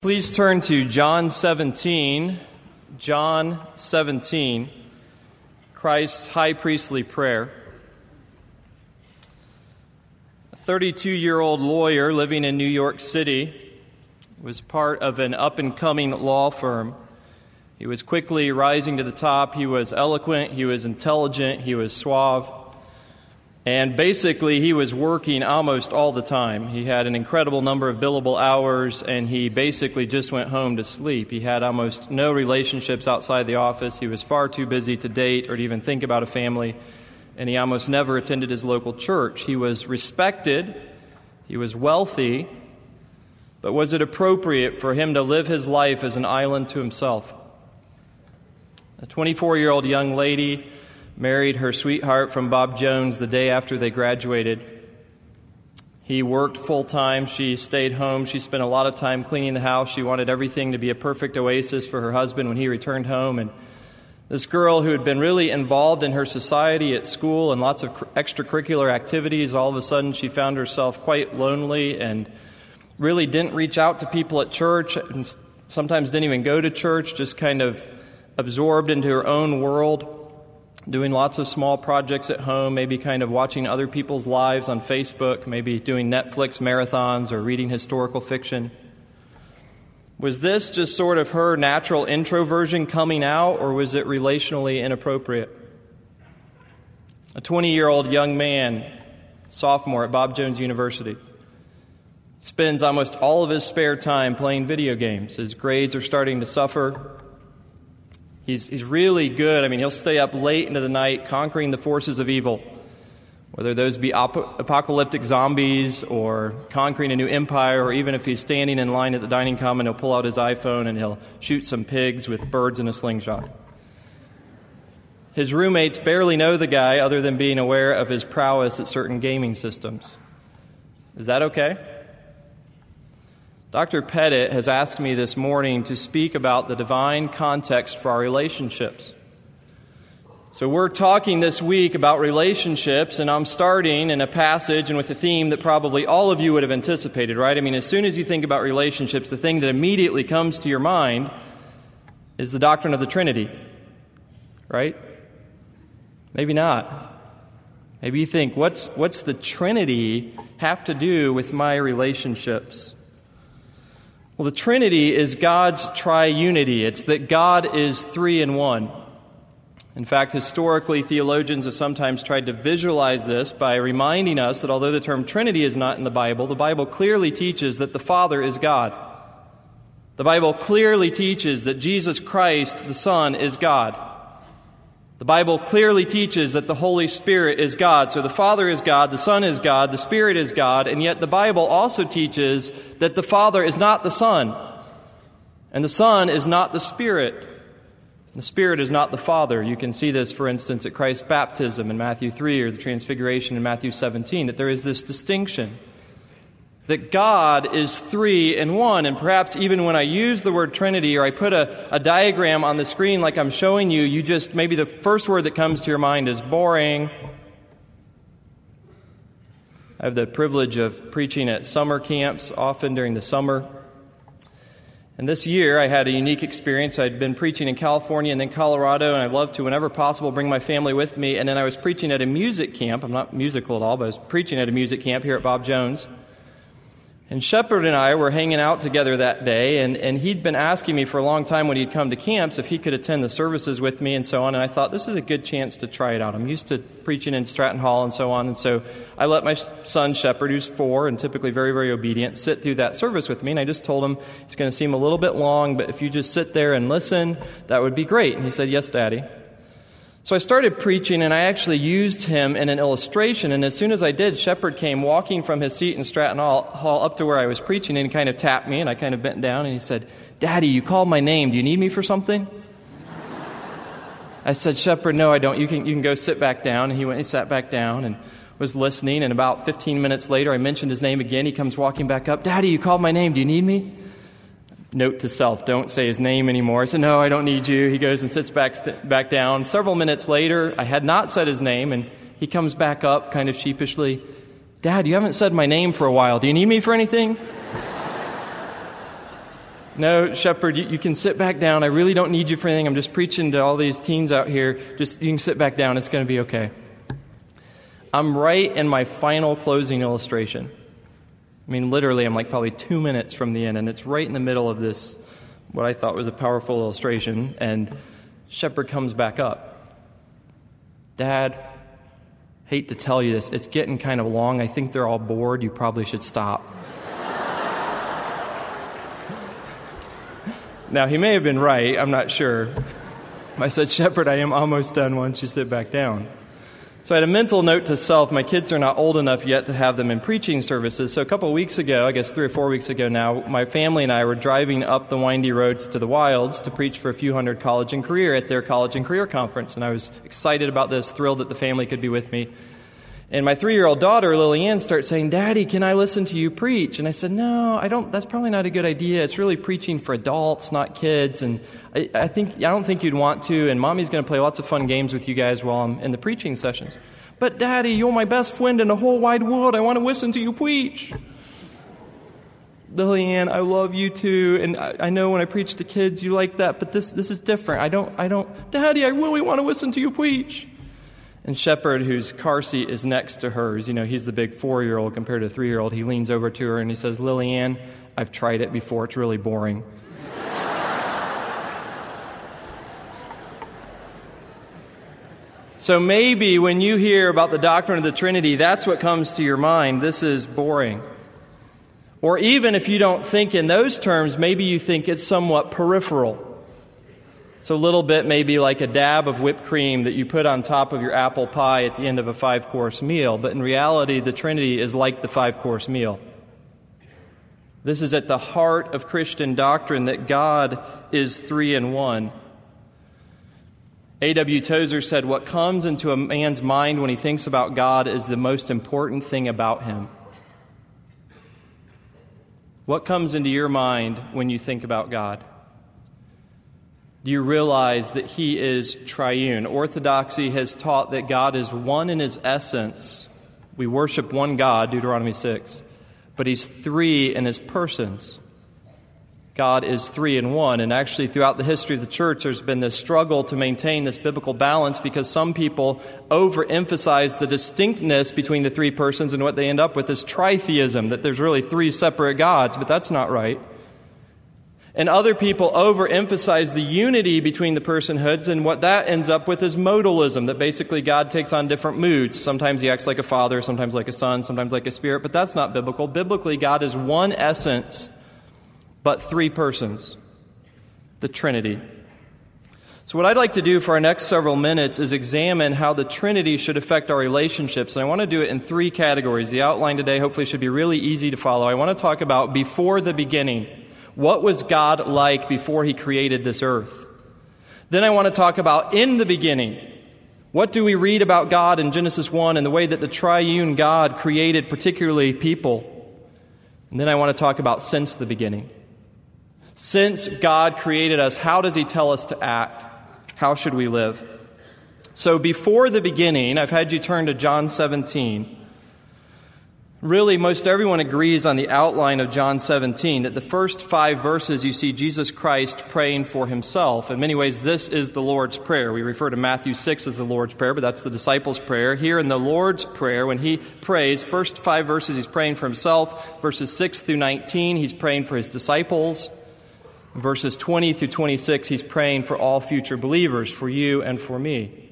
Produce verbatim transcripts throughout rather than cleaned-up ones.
Please turn to John seventeen, John seventeen, Christ's high priestly prayer. A thirty-two-year-old lawyer living in New York City was part of an up-and-coming law firm. He was quickly rising to the top. He was eloquent, he was intelligent, he was suave. And basically, he was working almost all the time. He had an incredible number of billable hours, and he basically just went home to sleep. He had almost no relationships outside the office. He was far too busy to date or to even think about a family, and he almost never attended his local church. He was respected. He was wealthy. But was it appropriate for him to live his life as an island to himself? A twenty-four-year-old young lady married her sweetheart from Bob Jones the day after they graduated. He worked full-time. She stayed home. She spent a lot of time cleaning the house. She wanted everything to be a perfect oasis for her husband when he returned home. And this girl who had been really involved in her society at school and lots of extracurricular activities, all of a sudden she found herself quite lonely and really didn't reach out to people at church and sometimes didn't even go to church, just kind of absorbed into her own world, doing lots of small projects at home, maybe kind of watching other people's lives on Facebook, maybe doing Netflix marathons or reading historical fiction. Was this just sort of her natural introversion coming out, or was it relationally inappropriate? A twenty-year-old young man, sophomore at Bob Jones University, spends almost all of his spare time playing video games. His grades are starting to suffer. He's, he's really good. I mean, he'll stay up late into the night conquering the forces of evil, whether those be op- apocalyptic zombies or conquering a new empire, or even if he's standing in line at the dining common, he'll pull out his iPhone and he'll shoot some pigs with birds in a slingshot. His roommates barely know the guy other than being aware of his prowess at certain gaming systems. Is that okay? Doctor Pettit has asked me this morning to speak about the divine context for our relationships. So we're talking this week about relationships, and I'm starting in a passage and with a theme that probably all of you would have anticipated, right? I mean, as soon as you think about relationships, the thing that immediately comes to your mind is the doctrine of the Trinity, right? Maybe not. Maybe you think, what's, what's the Trinity have to do with my relationships? Well, the Trinity is God's triunity. It's that God is three in one. In fact, historically, theologians have sometimes tried to visualize this by reminding us that although the term Trinity is not in the Bible, the Bible clearly teaches that the Father is God. The Bible clearly teaches that Jesus Christ, the Son, is God. The Bible clearly teaches that the Holy Spirit is God. So the Father is God, the Son is God, the Spirit is God, and yet the Bible also teaches that the Father is not the Son, and the Son is not the Spirit, and the Spirit is not the Father. You can see this, for instance, at Christ's baptism in Matthew three or the Transfiguration in Matthew seventeen, that there is this distinction, that God is three in one. And perhaps even when I use the word Trinity or I put a, a diagram on the screen like I'm showing you, you just, maybe the first word that comes to your mind is boring. I have the privilege of preaching at summer camps, often during the summer. And this year I had a unique experience. I'd been preaching in California and then Colorado, and I'd love to, whenever possible, bring my family with me. And then I was preaching at a music camp. I'm not musical at all, but I was preaching at a music camp here at Bob Jones. And Shepard and I were hanging out together that day, and, and he'd been asking me for a long time when he'd come to camps if he could attend the services with me and so on, and I thought this is a good chance to try it out. I'm used to preaching in Stratton Hall and so on, and so I let my son Shepard, who's four and typically very, very obedient, sit through that service with me, and I just told him it's going to seem a little bit long, but if you just sit there and listen, that would be great. And he said, "Yes, Daddy." So I started preaching, and I actually used him in an illustration, and as soon as I did, Shepard came walking from his seat in Stratton Hall up to where I was preaching and kind of tapped me, and I kind of bent down, and he said, "Daddy, you called my name. Do you need me for something?" I said, "Shepard, no, I don't. You can you can go sit back down." And he went and sat back down and was listening, and about fifteen minutes later, I mentioned his name again. He comes walking back up. "Daddy, you called my name. Do you need me?" Note to self, don't say his name anymore. I said, "No, I don't need you." He goes and sits back st- back down. Several minutes later, I had not said his name, and he comes back up kind of sheepishly. "Dad, you haven't said my name for a while. Do you need me for anything?" No, Shepherd, you, you can sit back down. I really don't need you for anything. I'm just preaching to all these teens out here. Just, you can sit back down. It's going to be okay. I'm right in my final closing illustration. I mean, literally, I'm like probably two minutes from the end, and it's right in the middle of this, what I thought was a powerful illustration, and Shepherd comes back up. Dad, hate to tell you this, it's getting kind of long. I think they're all bored. You probably should stop. Now, he may have been right. I'm not sure. I said, Shepherd, I am almost done. Why don't you sit back down? So I had a mental note to self. My kids are not old enough yet to have them in preaching services. So a couple of weeks ago, I guess three or four weeks ago now, my family and I were driving up the windy roads to the wilds to preach for a few hundred college and career at their college and career conference. And I was excited about this, thrilled that the family could be with me. And my three-year-old daughter, Lillian, starts saying, Daddy, can I listen to you preach? And I said, no, I don't. That's probably not a good idea. It's really preaching for adults, not kids. And I, I think I don't think you'd want to. And Mommy's going to play lots of fun games with you guys while I'm in the preaching sessions. But Daddy, you're my best friend in the whole wide world. I want to listen to you preach. Lillian, I love you too. And I, I know when I preach to kids, you like that. But this this is different. I don't, I don't. Daddy, I really want to listen to you preach. And Shepherd, whose car seat is next to hers, you know, he's the big four-year-old compared to a three-year-old. He leans over to her and he says, Lillian, I've tried it before. It's really boring. So maybe when you hear about the doctrine of the Trinity, that's what comes to your mind. This is boring. Or even if you don't think in those terms, maybe you think it's somewhat peripheral. So a little bit maybe like a dab of whipped cream that you put on top of your apple pie at the end of a five-course meal. But in reality, the Trinity is like the five-course meal. This is at the heart of Christian doctrine, that God is three in one. A W Tozer said, what comes into a man's mind when he thinks about God is the most important thing about him. What comes into your mind when you think about God? Do you realize that He is triune? Orthodoxy has taught that God is one in His essence. We worship one God, Deuteronomy six. But He's three in His persons. God is three in one. And actually, throughout the history of the church, there's been this struggle to maintain this biblical balance because some people overemphasize the distinctness between the three persons, and what they end up with is tritheism, that there's really three separate gods, but that's not right. And other people overemphasize the unity between the personhoods, and what that ends up with is modalism, that basically God takes on different moods. Sometimes He acts like a father, sometimes like a son, sometimes like a spirit, but that's not biblical. Biblically, God is one essence, but three persons, the Trinity. So what I'd like to do for our next several minutes is examine how the Trinity should affect our relationships. And I want to do it in three categories. The outline today hopefully should be really easy to follow. I want to talk about before the beginning. What was God like before He created this earth? Then I want to talk about in the beginning. What do we read about God in Genesis one and the way that the triune God created particularly people? And then I want to talk about since the beginning. Since God created us, how does He tell us to act? How should we live? So before the beginning, I've had you turn to John seventeen. Really, most everyone agrees on the outline of John seventeen, that the first five verses you see Jesus Christ praying for Himself. In many ways, this is the Lord's Prayer. We refer to Matthew six as the Lord's Prayer, but that's the disciples' prayer. Here in the Lord's Prayer, when He prays, first five verses He's praying for Himself. Verses six through nineteen, He's praying for His disciples. Verses twenty through twenty-six, He's praying for all future believers, for you and for me.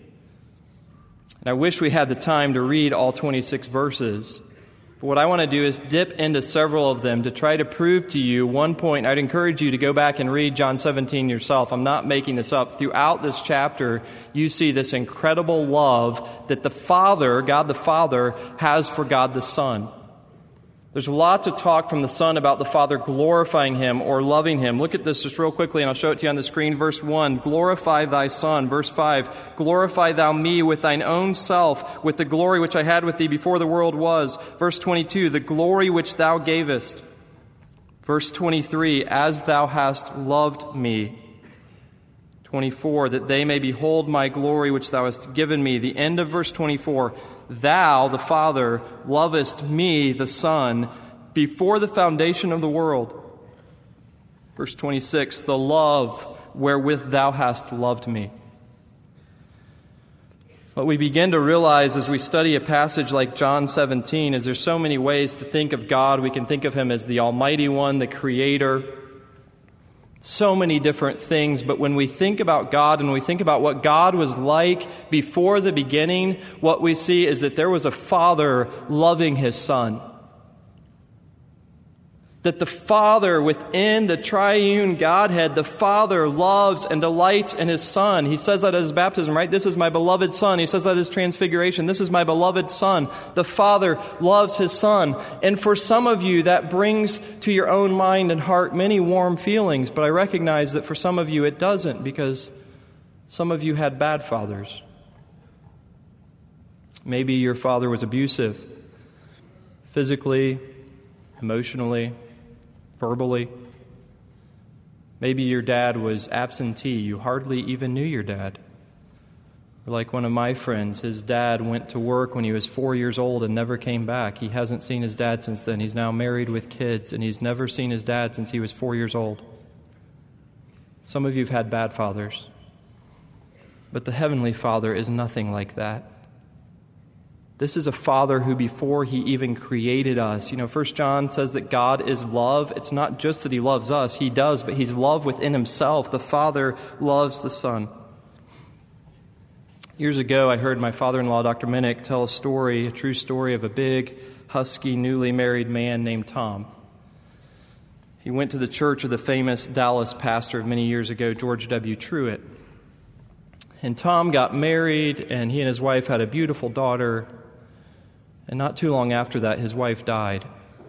And I wish we had the time to read all twenty-six verses. But what I want to do is dip into several of them to try to prove to you one point. I'd encourage you to go back and read John seventeen yourself. I'm not making this up. Throughout this chapter, you see this incredible love that the Father, God the Father, has for God the Son. There's lots of talk from the Son about the Father glorifying Him or loving Him. Look at this just real quickly, and I'll show it to you on the screen. Verse one, glorify Thy Son. Verse five, glorify Thou me with Thine own self, with the glory which I had with Thee before the world was. Verse twenty-two, the glory which Thou gavest. Verse twenty-three, as Thou hast loved me. twenty-four, that they may behold my glory which Thou hast given me. The end of verse twenty-four, Thou, the Father, lovest me, the Son, before the foundation of the world. Verse twenty-six, the love wherewith thou hast loved me. What we begin to realize as we study a passage like John seventeen is there's so many ways to think of God. We can think of him as the Almighty One, the Creator, so many different things. But when we think about God and we think about what God was like before the beginning, what we see is that there was a Father loving his Son. That the Father within the triune Godhead, the Father loves and delights in his Son. He says that at his baptism, right? This is my beloved Son. He says that at his transfiguration. This is my beloved Son. The Father loves his Son. And for some of you, that brings to your own mind and heart many warm feelings. But I recognize that for some of you, it doesn't, because some of you had bad fathers. Maybe your father was abusive, physically, emotionally, verbally. Maybe your dad was absentee. You hardly even knew your dad. Or like one of my friends, his dad went to work when he was four years old and never came back. He hasn't seen his dad since then. He's now married with kids, and he's never seen his dad since he was four years old. Some of you have had bad fathers. But the Heavenly Father is nothing like that. This is a Father who, before he even created us, you know, First John says that God is love. It's not just that he loves us. He does, but he's love within himself. The Father loves the Son. Years ago, I heard my father-in-law, Doctor Minnick, tell a story, a true story of a big, husky, newly married man named Tom. He went to the church of the famous Dallas pastor of many years ago, George W. Truett. And Tom got married, and he and his wife had a beautiful daughter. And not too long after that, his wife died.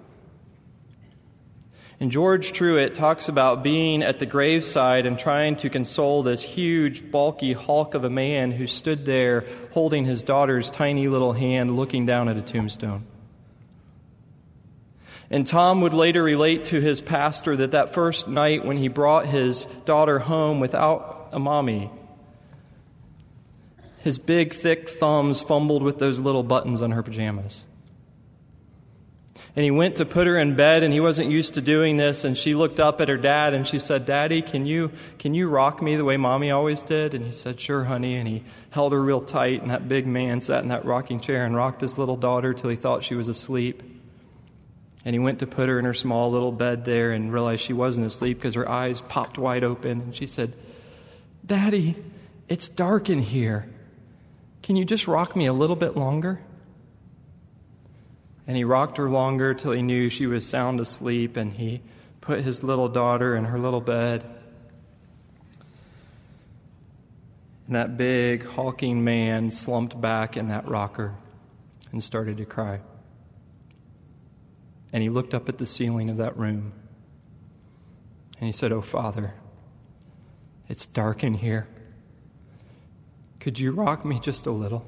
And George Truett talks about being at the graveside and trying to console this huge, bulky hulk of a man who stood there holding his daughter's tiny little hand, looking down at a tombstone. And Tom would later relate to his pastor that that first night when he brought his daughter home without a mommy, his big, thick thumbs fumbled with those little buttons on her pajamas. And he went to put her in bed, and he wasn't used to doing this, and she looked up at her dad, and she said, "Daddy, can you can you rock me the way Mommy always did?" And he said, "Sure, honey." And he held her real tight, and that big man sat in that rocking chair and rocked his little daughter till he thought she was asleep. And he went to put her in her small little bed there and realized she wasn't asleep because her eyes popped wide open. And she said, "Daddy, it's dark in here. Can you just rock me a little bit longer?" And he rocked her longer till he knew she was sound asleep, and he put his little daughter in her little bed. And that big, hulking man slumped back in that rocker and started to cry. And he looked up at the ceiling of that room, and he said, "Oh, Father, it's dark in here. Could you rock me just a little?"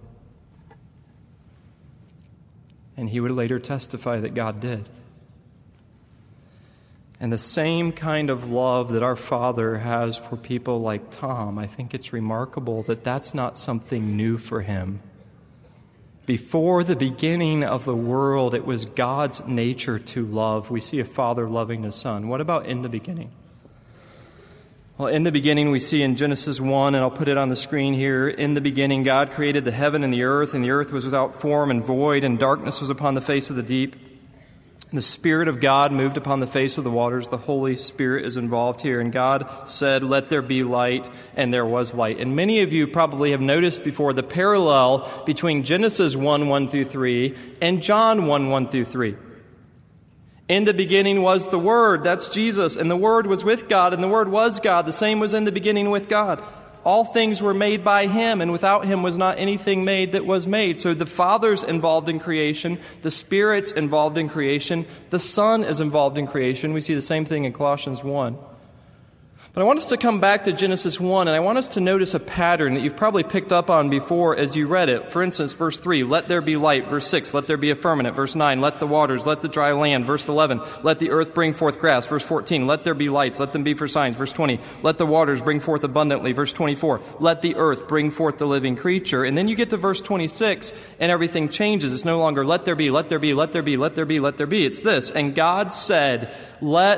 And he would later testify that God did. And the same kind of love that our Father has for people like Tom, I think it's remarkable that that's not something new for him. Before the beginning of the world, it was God's nature to love. We see a father loving his son. What about in the beginning? Well, in the beginning, we see in Genesis one, and I'll put it on the screen here, in the beginning, God created the heaven and the earth, and the earth was without form and void, and darkness was upon the face of the deep. And the Spirit of God moved upon the face of the waters. The Holy Spirit is involved here. And God said, "Let there be light," and there was light. And many of you probably have noticed before the parallel between Genesis one, one through three, and John one, one through three. In the beginning was the Word, that's Jesus, and the Word was with God, and the Word was God. The same was in the beginning with God. All things were made by Him, and without Him was not anything made that was made. So the Father's involved in creation, the Spirit's involved in creation, the Son is involved in creation. We see the same thing in Colossians one. But I want us to come back to Genesis one, and I want us to notice a pattern that you've probably picked up on before as you read it. For instance, verse three, "Let there be light." Verse six, "Let there be a firmament." Verse nine, "Let the waters, let the dry land." Verse eleven, "Let the earth bring forth grass." Verse fourteen, "Let there be lights, let them be for signs." Verse twenty, "Let the waters bring forth abundantly." Verse twenty-four, "Let the earth bring forth the living creature." And then you get to verse twenty-six, and everything changes. It's no longer, "Let there be, let there be, let there be, let there be, let there be." It's this, "And God said, let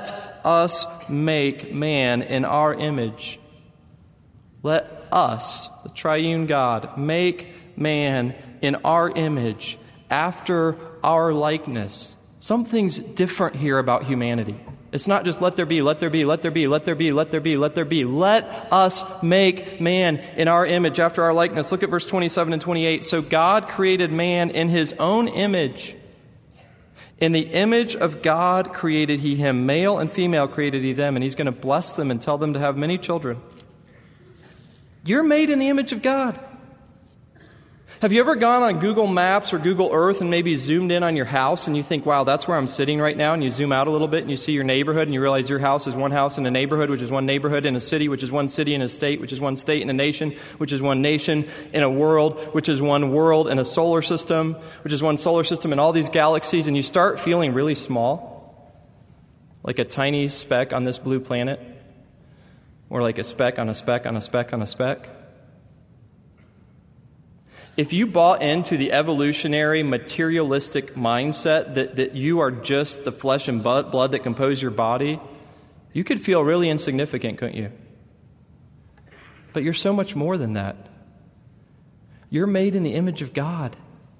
us make man in our image. Let us, the triune God, make man in our image, after our likeness. Something's different here about humanity. It's not just let there be, let there be, let there be, let there be, let there be, let there be. Let us make man in our image, after our likeness. Look at verse twenty-seven and twenty-eight. So God created man in his own image. In the image of God created he him. Male and female created he them. And he's going to bless them and tell them to have many children. You're made in the image of God. Have you ever gone on Google Maps or Google Earth and maybe zoomed in on your house and you think, wow, that's where I'm sitting right now, and you zoom out a little bit and you see your neighborhood and you realize your house is one house in a neighborhood, which is one neighborhood in a city, which is one city in a state, which is one state in a nation, which is one nation in a world, which is one world in a solar system, which is one solar system in all these galaxies, and you start feeling really small, like a tiny speck on this blue planet, or like a speck on a speck on a speck on a speck. If you bought into the evolutionary, materialistic mindset that, that you are just the flesh and blood that compose your body, you could feel really insignificant, couldn't you? But you're so much more than that. You're made in the image of God.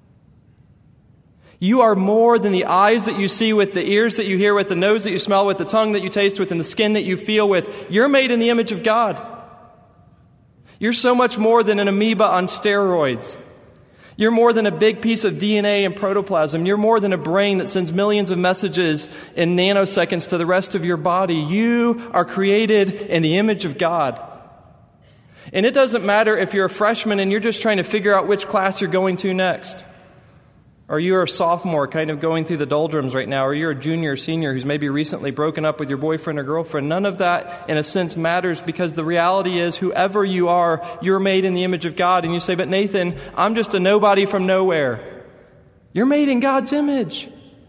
You are more than the eyes that you see with, the ears that you hear with, the nose that you smell with, the tongue that you taste with, and the skin that you feel with. You're made in the image of God. You're so much more than an amoeba on steroids. You're more than a big piece of D N A and protoplasm. You're more than a brain that sends millions of messages in nanoseconds to the rest of your body. You are created in the image of God. And it doesn't matter if you're a freshman and you're just trying to figure out which class you're going to next. Or you're a sophomore kind of going through the doldrums right now. Or you're a junior or senior who's maybe recently broken up with your boyfriend or girlfriend. None of that, in a sense, matters, because the reality is, whoever you are, you're made in the image of God. And you say, but Nathan, I'm just a nobody from nowhere. You're made in God's image.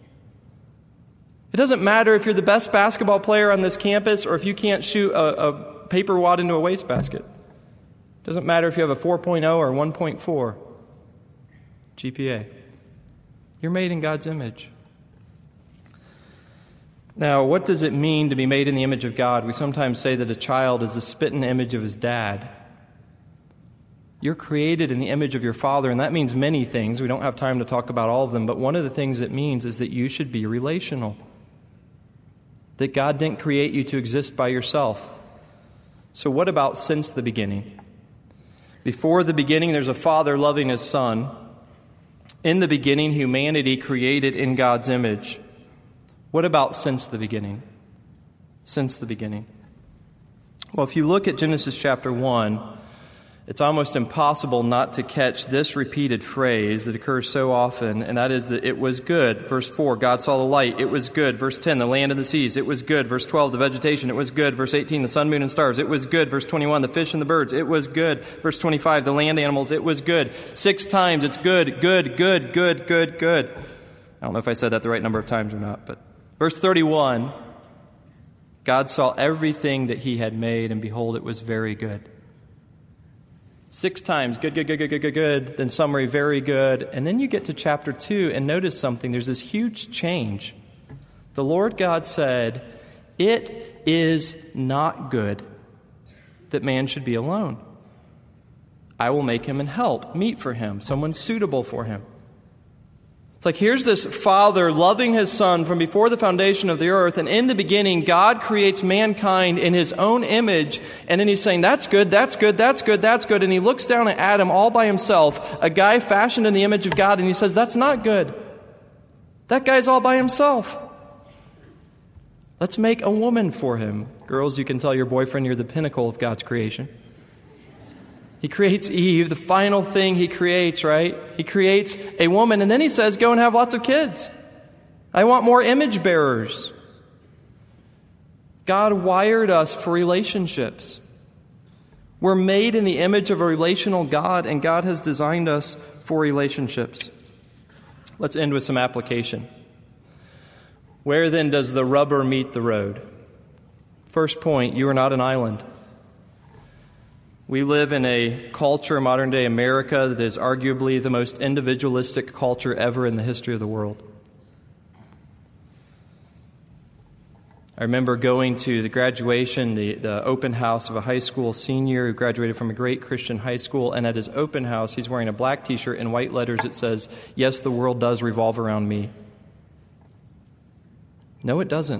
It doesn't matter if you're the best basketball player on this campus or if you can't shoot a, a paper wad into a wastebasket. It doesn't matter if you have a four point oh or one point four G P A. You're made in God's image. Now, what does it mean to be made in the image of God? We sometimes say that a child is the spitting image of his dad. You're created in the image of your Father, and that means many things. We don't have time to talk about all of them, but one of the things it means is that you should be relational. That God didn't create you to exist by yourself. So what about since the beginning? Before the beginning, there's a father loving his son. In the beginning, humanity created in God's image. What about since the beginning? Since the beginning. Well, if you look at Genesis chapter one, it's almost impossible not to catch this repeated phrase that occurs so often, and that is that it was good. Verse four, God saw the light. It was good. Verse ten, the land and the seas. It was good. Verse twelve, the vegetation. It was good. Verse eighteen, the sun, moon, and stars. It was good. Verse twenty-one, the fish and the birds. It was good. Verse twenty-five, the land animals. It was good. Six times, it's good, good, good, good, good, good. I don't know if I said that the right number of times or not, but verse thirty-one, God saw everything that he had made, and behold, it was very good. Six times, good, good, good, good, good, good, good, then summary, very good. And then you get to chapter two and notice something. There's this huge change. The Lord God said, it is not good that man should be alone. I will make him an help, meet for him, someone suitable for him. It's like, here's this father loving his son from before the foundation of the earth, and in the beginning, God creates mankind in his own image, and then he's saying, that's good, that's good, that's good, that's good, and he looks down at Adam all by himself, a guy fashioned in the image of God, and he says, that's not good. That guy's all by himself. Let's make a woman for him. Girls, you can tell your boyfriend you're the pinnacle of God's creation. He creates Eve, the final thing he creates, right? He creates a woman, and then he says, go and have lots of kids. I want more image bearers. God wired us for relationships. We're made in the image of a relational God, and God has designed us for relationships. Let's end with some application. Where then does the rubber meet the road? First point, you are not an island. We live in a culture, modern-day America, that is arguably the most individualistic culture ever in the history of the world. I remember going to the graduation, the, the open house of a high school senior who graduated from a great Christian high school, and at his open house, he's wearing a black t-shirt. In white letters, it says, "Yes, the world does revolve around me." No, it doesn't.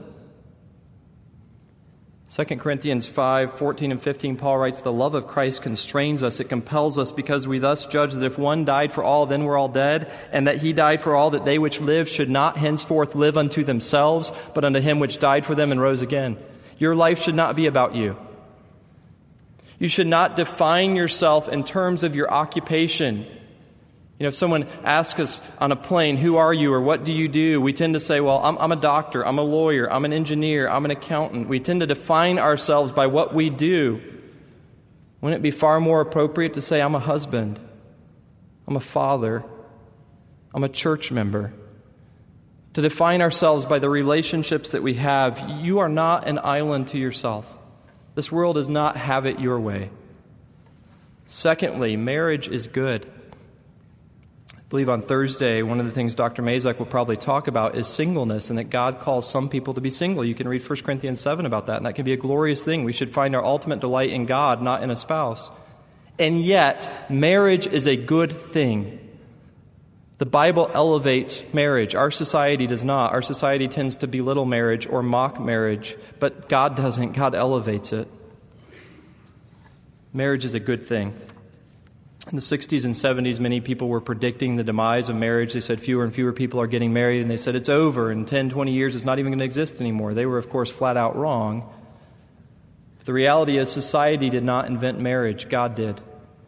Second Corinthians five, fourteen and fifteen, Paul writes, "The love of Christ constrains us. It compels us, because we thus judge that if one died for all, then we're all dead, and that he died for all, that they which live should not henceforth live unto themselves, but unto him which died for them and rose again." Your life should not be about you. You should not define yourself in terms of your occupation. You know, if someone asks us on a plane, "Who are you?" or "What do you do?" we tend to say, "Well, I'm, I'm a doctor, I'm a lawyer, I'm an engineer, I'm an accountant." We tend to define ourselves by what we do. Wouldn't it be far more appropriate to say, "I'm a husband, I'm a father, I'm a church member"? To define ourselves by the relationships that we have. You are not an island to yourself. This world does not have it your way. Secondly, marriage is good. I believe on Thursday, one of the things Doctor Mazak will probably talk about is singleness, and that God calls some people to be single. You can read First Corinthians seven about that, and that can be a glorious thing. We should find our ultimate delight in God, not in a spouse. And yet, marriage is a good thing. The Bible elevates marriage. Our society does not. Our society tends to belittle marriage or mock marriage, but God doesn't. God elevates it. Marriage is a good thing. In the sixties and seventies, many people were predicting the demise of marriage. They said fewer and fewer people are getting married, and they said it's over. In ten, twenty years, it's not even going to exist anymore. They were, of course, flat out wrong. But the reality is society did not invent marriage. God did.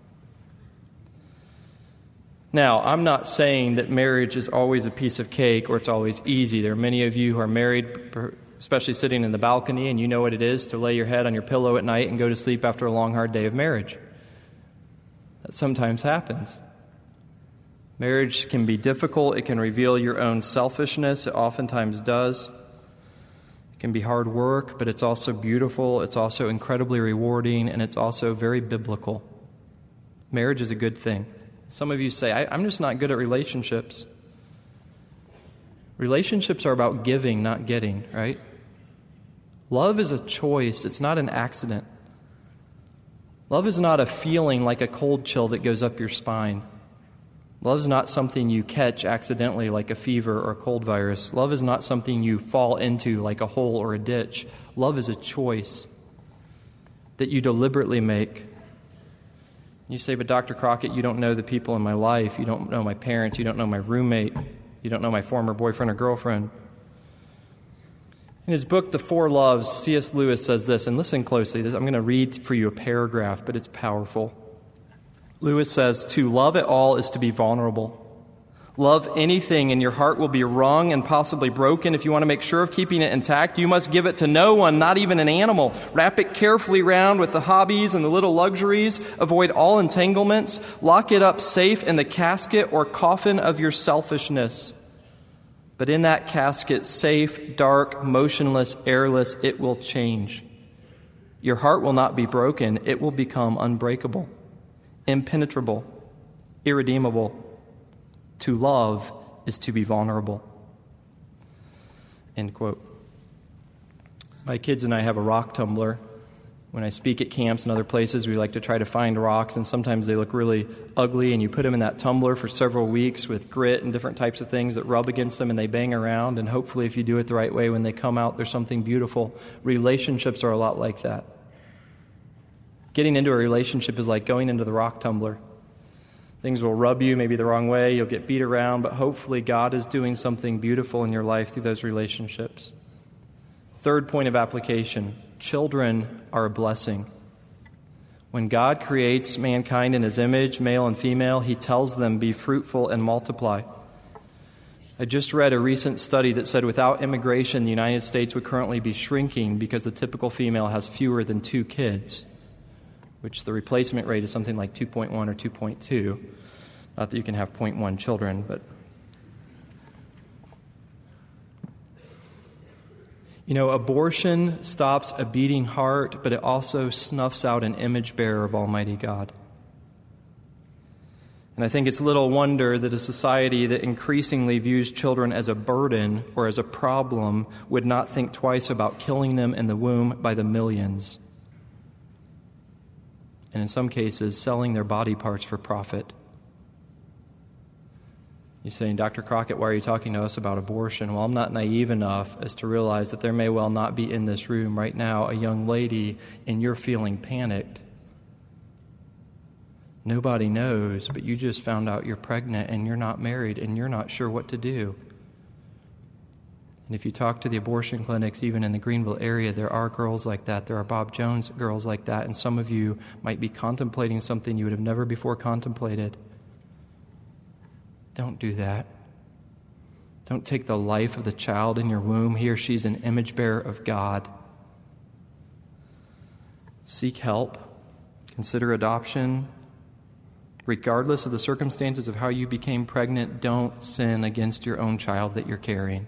Now, I'm not saying that marriage is always a piece of cake or it's always easy. There are many of you who are married, especially sitting in the balcony, and you know what it is to lay your head on your pillow at night and go to sleep after a long, hard day of marriage. That sometimes happens. Marriage can be difficult. It can reveal your own selfishness. It oftentimes does. It can be hard work, but it's also beautiful. It's also incredibly rewarding, and it's also very biblical. Marriage is a good thing. Some of you say, I, I'm just not good at relationships. Relationships are about giving, not getting, right? Love is a choice. It's not an accident. Love is not a feeling like a cold chill that goes up your spine. Love is not something you catch accidentally like a fever or a cold virus. Love is not something you fall into like a hole or a ditch. Love is a choice that you deliberately make. You say, "But Doctor Crockett, you don't know the people in my life. You don't know my parents. You don't know my roommate. You don't know my former boyfriend or girlfriend." In his book, The Four Loves, C S Lewis says this, and listen closely. I'm going to read for you a paragraph, but it's powerful. Lewis says, "To love at all is to be vulnerable. Love anything, and your heart will be wrung and possibly broken. If you want to make sure of keeping it intact, you must give it to no one, not even an animal. Wrap it carefully round with the hobbies and the little luxuries. Avoid all entanglements. Lock it up safe in the casket or coffin of your selfishness. But in that casket, safe, dark, motionless, airless, it will change. Your heart will not be broken. It will become unbreakable, impenetrable, irredeemable. To love is to be vulnerable." End quote. My kids and I have a rock tumbler. When I speak at camps and other places, we like to try to find rocks, and sometimes they look really ugly, and you put them in that tumbler for several weeks with grit and different types of things that rub against them, and they bang around, and hopefully if you do it the right way, when they come out, there's something beautiful. Relationships are a lot like that. Getting into a relationship is like going into the rock tumbler. Things will rub you maybe the wrong way, you'll get beat around, but hopefully God is doing something beautiful in your life through those relationships. Third point of application. Children are a blessing. When God creates mankind in His image, male and female, He tells them, "Be fruitful and multiply." I just read a recent study that said without immigration, the United States would currently be shrinking because the typical female has fewer than two kids, which the replacement rate is something like two point one or two point two. Not that you can have zero point one children, but... You know, abortion stops a beating heart, but it also snuffs out an image bearer of Almighty God. And I think it's little wonder that a society that increasingly views children as a burden or as a problem would not think twice about killing them in the womb by the millions. And in some cases, selling their body parts for profit. You're saying, Doctor Crockett, why are you talking to us about abortion? Well, I'm not naive enough as to realize that there may well not be in this room right now a young lady and you're feeling panicked. Nobody knows, but you just found out you're pregnant and you're not married and you're not sure what to do. And if you talk to the abortion clinics, even in the Greenville area, there are girls like that. There are Bob Jones girls like that. And some of you might be contemplating something you would have never before contemplated. Don't do that. Don't take the life of the child in your womb. He or she's an image bearer of God. Seek help. Consider adoption. Regardless of the circumstances of how you became pregnant, don't sin against your own child that you're carrying.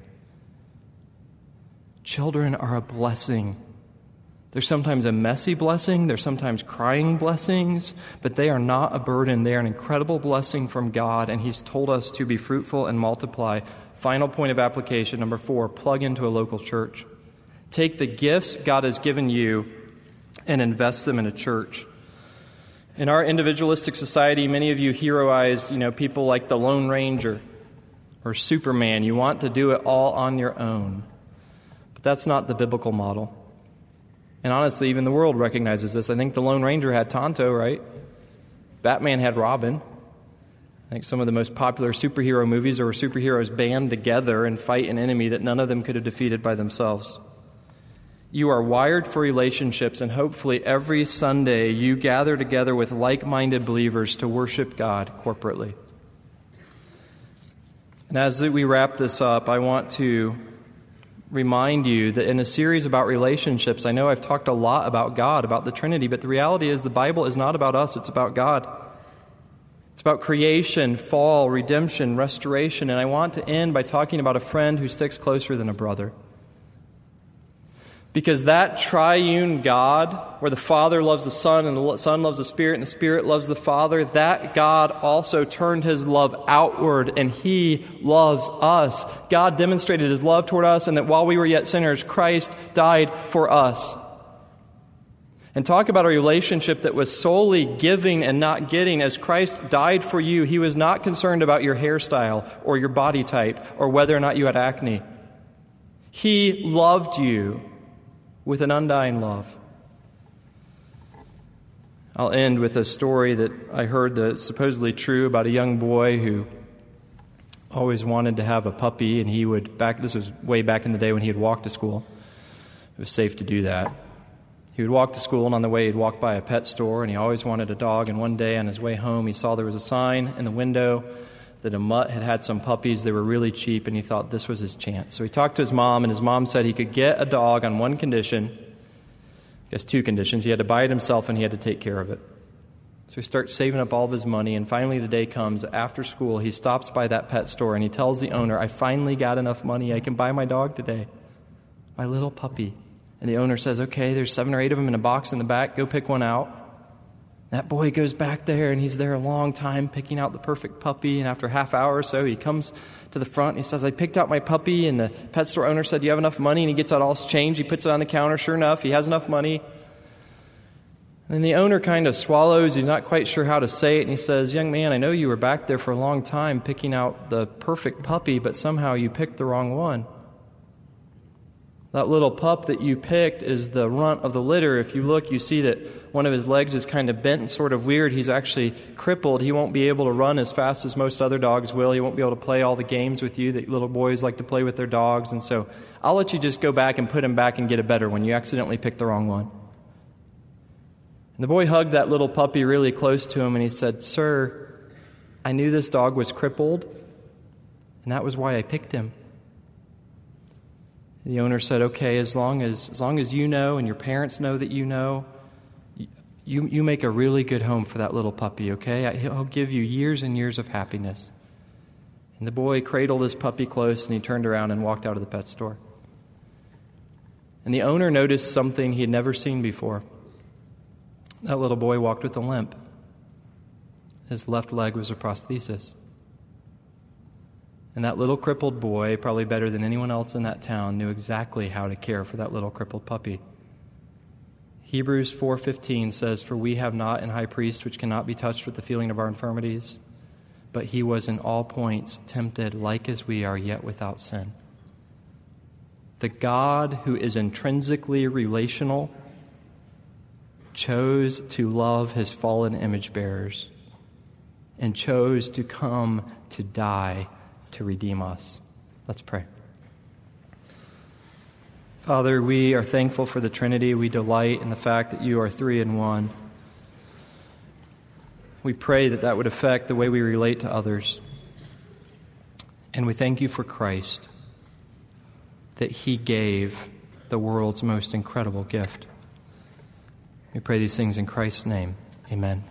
Children are a blessing. They're sometimes a messy blessing. They're sometimes crying blessings, but they are not a burden. They are an incredible blessing from God, and He's told us to be fruitful and multiply. Final point of application, number four, plug into a local church. Take the gifts God has given you and invest them in a church. In our individualistic society, many of you heroize, you know, people like the Lone Ranger or Superman. You want to do it all on your own. But that's not the biblical model. And honestly, even the world recognizes this. I think the Lone Ranger had Tonto, right? Batman had Robin. I think some of the most popular superhero movies are where superheroes band together and fight an enemy that none of them could have defeated by themselves. You are wired for relationships, and hopefully every Sunday you gather together with like-minded believers to worship God corporately. And as we wrap this up, I want to remind you that in a series about relationships, I know I've talked a lot about God, about the Trinity, but the reality is the Bible is not about us, it's about God. It's about creation, fall, redemption, restoration, and I want to end by talking about a friend who sticks closer than a brother. Because that triune God, where the Father loves the Son and the Son loves the Spirit and the Spirit loves the Father, that God also turned His love outward and He loves us. God demonstrated His love toward us, and that while we were yet sinners, Christ died for us. And talk about a relationship that was solely giving and not getting. As Christ died for you, He was not concerned about your hairstyle or your body type or whether or not you had acne. He loved you with an undying love. I'll end with a story that I heard that's supposedly true about a young boy who always wanted to have a puppy, and he would, back this was way back in the day when he would walk to school. It was safe to do that. He would walk to school, and on the way he'd walk by a pet store, and he always wanted a dog, and one day on his way home he saw there was a sign in the window that a mutt had had some puppies. They were really cheap, and he thought this was his chance. So he talked to his mom, and his mom said he could get a dog on one condition. I guess two conditions. He had to buy it himself, and he had to take care of it. So he starts saving up all of his money, and finally the day comes. After school, he stops by that pet store, and he tells the owner, I finally got enough money. I can buy my dog today. My little puppy. And the owner says, okay, there's seven or eight of them in a box in the back. Go pick one out. That boy goes back there, and he's there a long time picking out the perfect puppy. And after a half hour or so, he comes to the front. And he says, I picked out my puppy. And the pet store owner said, do you have enough money? And he gets out all his change. He puts it on the counter. Sure enough, he has enough money. And then the owner kind of swallows. He's not quite sure how to say it. And he says, young man, I know you were back there for a long time picking out the perfect puppy, but somehow you picked the wrong one. That little pup that you picked is the runt of the litter. If you look, you see that one of his legs is kind of bent and sort of weird. He's actually crippled. He won't be able to run as fast as most other dogs will. He won't be able to play all the games with you that little boys like to play with their dogs. And so I'll let you just go back and put him back and get a better one. You accidentally picked the wrong one. And the boy hugged that little puppy really close to him, and he said, Sir, I knew this dog was crippled, and that was why I picked him. The owner said, okay, as long as as long as you know and your parents know that you know, you, you make a really good home for that little puppy, okay? He'll give you years and years of happiness. And the boy cradled his puppy close, and he turned around and walked out of the pet store. And the owner noticed something he had never seen before. That little boy walked with a limp. His left leg was a prosthesis. And that little crippled boy, probably better than anyone else in that town, knew exactly how to care for that little crippled puppy. Hebrews four fifteen says, "For we have not an high priest which cannot be touched with the feeling of our infirmities, but he was in all points tempted like as we are, yet without sin." The God who is intrinsically relational chose to love his fallen image bearers and chose to come to die to redeem us. Let's pray. Father, we are thankful for the Trinity. We delight in the fact that you are three in one. We pray that that would affect the way we relate to others. And we thank you for Christ, that he gave the world's most incredible gift. We pray these things in Christ's name. Amen.